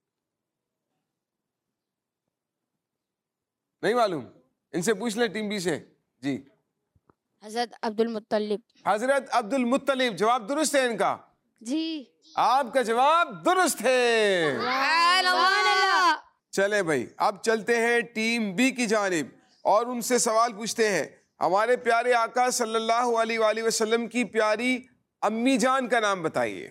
نہیں معلوم؟ ان سے پوچھ لیں ٹیم بی سے. جی حضرت عبد المطلب. حضرت عبد المطلب. جواب درست ہے ان کا؟ جی. آپ کا جواب درست ہے. سبحان اللہ. چلیں بھائی اب چلتے ہیں ٹیم بی کی جانب اور ان سے سوال پوچھتے ہیں. ہمارے پیارے آقا صلی اللہ علیہ وآلہ وسلم کی پیاری امی جان کا نام بتائیے.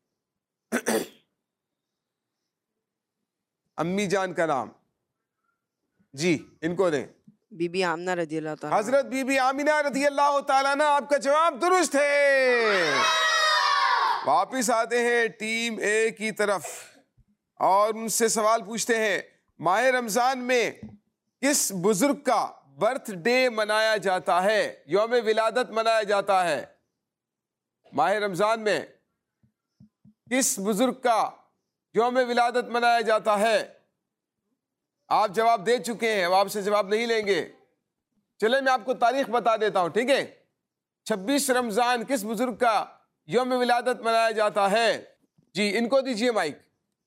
امی جان کا نام. جی ان کو دیں. بی بی آمنہ رضی اللہ تعالیٰ. حضرت بی بی آمینہ رضی اللہ تعالیٰ عنہ. آپ کا جواب درست ہے. واپس آتے ہیں ٹیم اے کی طرف اور ان سے سوال پوچھتے ہیں، ماہ رمضان میں کس بزرگ کا برتھ ڈے منایا جاتا ہے، یوم ولادت منایا جاتا ہے؟ ماہ رمضان میں کس بزرگ کا یوم ولادت منایا جاتا ہے؟ آپ جواب دے چکے ہیں، اب آپ سے جواب نہیں لیں گے. چلیں میں آپ کو تاریخ بتا دیتا ہوں. ٹھیک ہے، چھبیس رمضان کس بزرگ کا یوم ولادت منایا جاتا ہے؟ جی ان کو دیجئے مائک،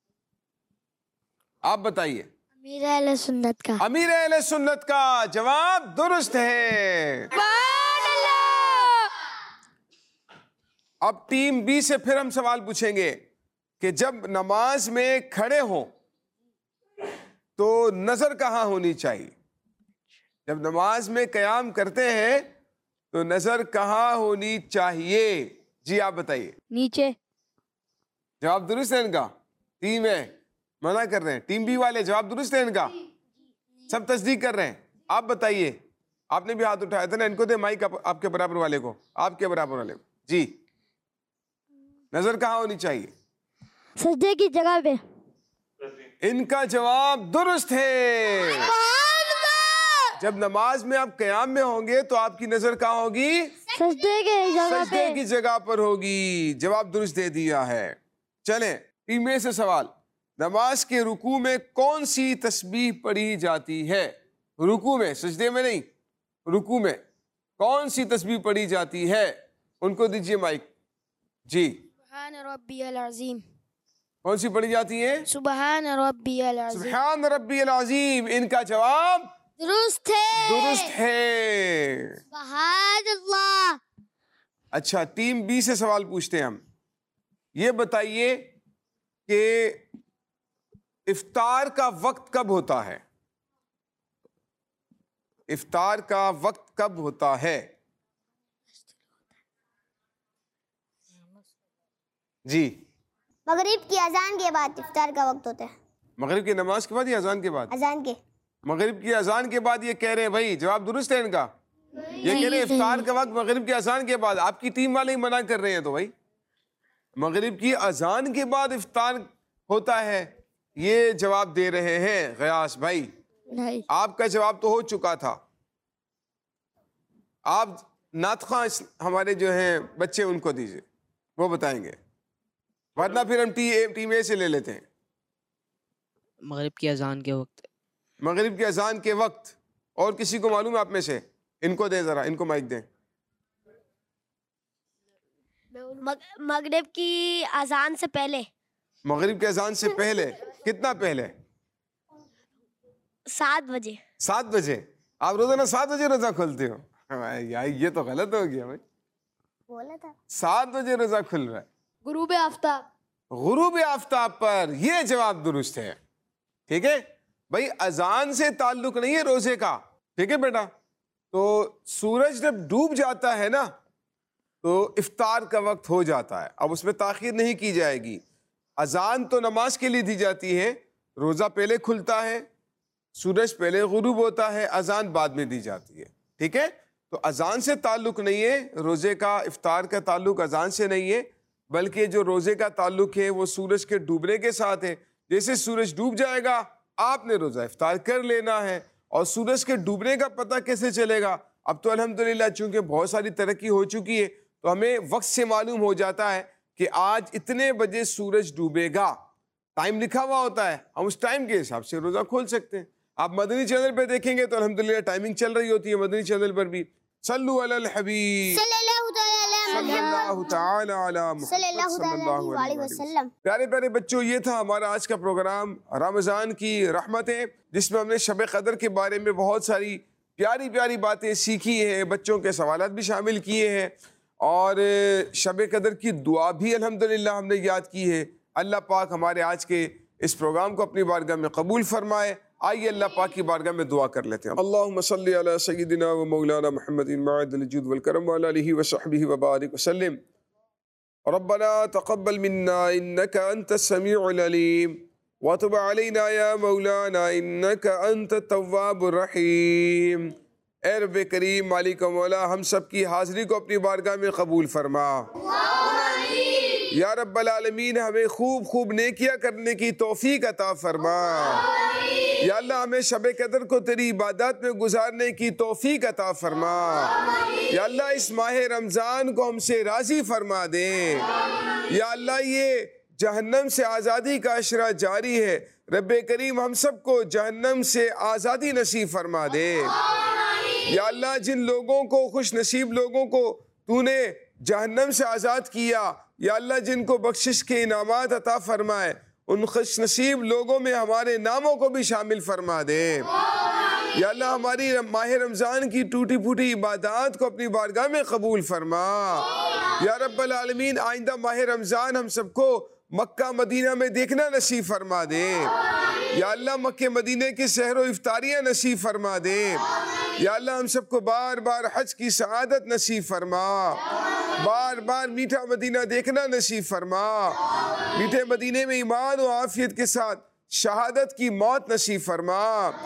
آپ بتائیے. امیر اہل سنت کا. امیر اہل سنت کا. جواب درست ہے. اب ٹیم بی سے پھر ہم سوال پوچھیں گے کہ جب نماز میں کھڑے ہوں تو نظر کہاں ہونی چاہیے؟ جب نماز میں قیام کرتے ہیں تو نظر کہاں ہونی چاہیے؟ جی آپ بتائیے. نیچے. جواب درست ہے ان کا؟ ٹیم ہے منع کر رہے ہیں، ٹیم بی والے جواب درست ہے ان کا؟ سب تصدیق کر رہے ہیں. آپ بتائیے، آپ نے بھی ہاتھ اٹھایا تھا نا، ان کو دے مائک آپ کے برابر والے کو، آپ کے برابر والے کو. جی نظر کہاں ہونی چاہیے؟ سجدے کی جگہ پہ. ان کا جواب درست ہے. جب نماز میں آپ قیام میں ہوں گے تو آپ کی نظر کہاں ہوگی؟ سجدے کی جگہ سجدے پہ. کی جگہ پر ہوگی. جواب درست دے دیا ہے. چلیں ٹیم اے سے سوال، نماز کے رکوع میں کون سی تسبیح پڑھی جاتی ہے؟ رکوع میں، سجدے میں نہیں، رکوع میں کون سی تسبیح پڑھی جاتی ہے؟ ان کو دیجئے مائک. جی سبحان ربی العظیم. کون سی پڑھی جاتی ہے؟ سبحان ربی العظیم. سبحان ربی العظیم. ان کا جواب درست ہے. درست ہے. سبحان اللہ. اچھا ٹیم بی سے سوال پوچھتے ہیں ہم. یہ بتائیے کہ افطار کا وقت کب ہوتا ہے؟ افطار کا وقت کب ہوتا ہے؟ جی مغرب کی اذان کے بعد افطار کا وقت ہوتا ہے. مغرب کی نماز کے بعد یا اذان کے بعد؟ اذان کے مغرب کی اذان کے بعد. یہ کہہ رہے ہیں بھائی، جواب درست ہے ان کا. یہ کہہ رہے ہیں افطار کا وقت مغرب کی اذان کے بعد. آپ کی ٹیم والے ہی منع کر رہے ہیں. تو بھائی مغرب کی اذان کے بعد افطار ہوتا ہے، یہ جواب دے رہے ہیں غیاث بھائی. نہیں. آپ کا جواب تو ہو چکا تھا. آپ نعت خواں ہمارے جو ہیں بچے ان کو دیجیے، وہ بتائیں گے، ورنہ پھر ہم ٹی ٹیم اے سے لے لیتے ہیں. مغرب کی اذان کے وقت. مغرب کی اذان کے وقت. اور کسی کو معلوم ہے آپ میں سے؟ ان کو دیں ذرا، ان کو مائک دیں. مغرب کی اذان سے پہلے. مغرب کی اذان سے پہلے. کتنا پہلے؟ سات بجے. سات بجے. آپ روزانہ سات بجے روزہ کھولتے ہو؟ یار یہ تو غلط ہو گیا بھائی. بولا تھا سات بجے روزہ کھل رہا ہے. غروب آفتاب. غروب آفتاب پر. یہ جواب درست ہے. ٹھیک ہے بھائی، اذان سے تعلق نہیں ہے روزے کا. ٹھیک ہے بیٹا. تو سورج جب ڈوب جاتا ہے نا تو افطار کا وقت ہو جاتا ہے. اب اس میں تاخیر نہیں کی جائے گی. اذان تو نماز کے لیے دی جاتی ہے، روزہ پہلے کھلتا ہے، سورج پہلے غروب ہوتا ہے، اذان بعد میں دی جاتی ہے. ٹھیک ہے. تو اذان سے تعلق نہیں ہے روزے کا. افطار کا تعلق اذان سے نہیں ہے، بلکہ جو روزے کا تعلق ہے وہ سورج کے ڈوبنے کے ساتھ ہے. جیسے سورج ڈوب جائے گا آپ نے روزہ افطار کر لینا ہے. اور سورج کے ڈوبنے کا پتہ کیسے چلے گا؟ اب تو الحمدللہ چونکہ بہت ساری ترقی ہو چکی ہے تو ہمیں وقت سے معلوم ہو جاتا ہے کہ آج اتنے بجے سورج ڈوبے گا. ٹائم لکھا ہوا ہوتا ہے، ہم اس ٹائم کے حساب سے روزہ کھول سکتے ہیں. آپ مدنی چینل پہ دیکھیں گے تو الحمدللہ ٹائمنگ چل رہی ہوتی ہے مدنی چینل پر بھی. صلو علی الحبیب صلی اللہ صلی اللہ تعالی علی محمد صلی اللہ صلی اللہ علیہ علیہ وسلم. وسلم. پیارے پیارے بچوں، یہ تھا ہمارا آج کا پروگرام رمضان کی رحمتیں، جس میں ہم نے شب قدر کے بارے میں بہت ساری پیاری پیاری باتیں سیکھی ہیں، بچوں کے سوالات بھی شامل کیے ہیں، اور شب قدر کی دعا بھی الحمدللہ ہم نے یاد کی ہے. اللہ پاک ہمارے آج کے اس پروگرام کو اپنی بارگاہ میں قبول فرمائے. آئیے اللہ پاک کی بارگاہ میں دعا کر لیتے ہیں. اللہم صلی علی سیدنا و مولانا محمد معد الجود والکرم وعلی آلہ وصحبہ وبارک وسلم. ربنا تقبل منا انك انت السميع العليم وتب علينا يا مولانا انك انت التواب الرحیم. اے رب کریم مالک و مولا، ہم سب کی حاضری کو اپنی بارگاہ میں قبول فرما. یا رب العالمین، ہمیں خوب خوب نیکیاں کرنے کی توفیق عطا فرما. یا اللہ، ہمیں شب قدر کو تیری عبادات میں گزارنے کی توفیق عطا فرما. یا اللہ، اس ماہ رمضان کو ہم سے راضی فرما دے. یا اللہ، یہ جہنم سے آزادی کا عشرہ جاری ہے، رب کریم ہم سب کو جہنم سے آزادی نصیب فرما دے. یا اللہ، جن لوگوں کو، خوش نصیب لوگوں کو تو نے جہنم سے آزاد کیا، یا اللہ جن کو بخشش کے انعامات عطا فرمائے، ان خوش نصیب لوگوں میں ہمارے ناموں کو بھی شامل فرما دے. یا اللہ، ہماری ماہ رمضان کی ٹوٹی پھوٹی عبادات کو اپنی بارگاہ میں قبول فرما. یا رب العالمین، آئندہ ماہ رمضان ہم سب کو مکہ مدینہ میں دیکھنا نصیب فرما دے. یا اللہ، مکہ مدینہ کی سحر و افطاریاں نصیب فرما دے. یا اللہ، ہم سب کو بار بار حج کی سعادت نصیب فرما. بار بار میٹھا مدینہ دیکھنا نصیب فرما. میٹھے مدینے میں ایمان و عافیت کے ساتھ شہادت کی موت نصیب فرما.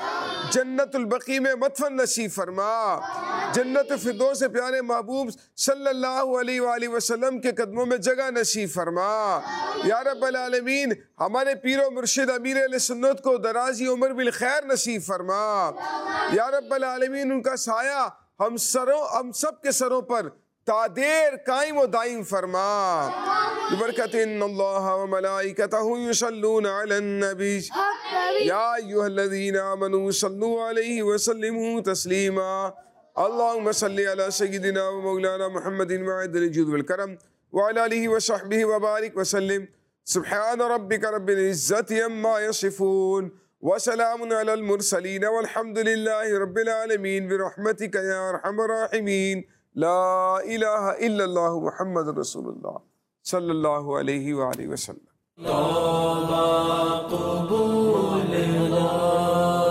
جنت البقیع میں مدفن نصیب فرما. جنت فردوس سے پیارے محبوب صلی اللہ علیہ وآلہ وسلم کے قدموں میں جگہ نصیب فرما. یا رب العالمین، ہمارے پیر و مرشد امیر اہل سنت کو درازی عمر بالخیر نصیب فرما. یا رب العالمین، ان کا سایہ ہم سروں ہم سب کے سروں پر تادیر قائم و دائم فرما. ببرکت ان اللہ و ملائکتہ یصلون علی النبی یا ایھا الذین آمنوا صلوا علیہ وسلموا تسلیما. اللہم صلی علی سیدنا و مولانا محمد معد الجود والکرم وعلی آلہ وصحبہ وبارک وسلم. سبحان ربک رب العزت عما یصفون وسلام علی المرسلین والحمد للہ رب العالمین برحمتک یا ارحم الراحمین. لا الہ الا اللہ محمد رسول اللہ. صلی اللہ علیہ وآلہ وسلم. توبہ قبول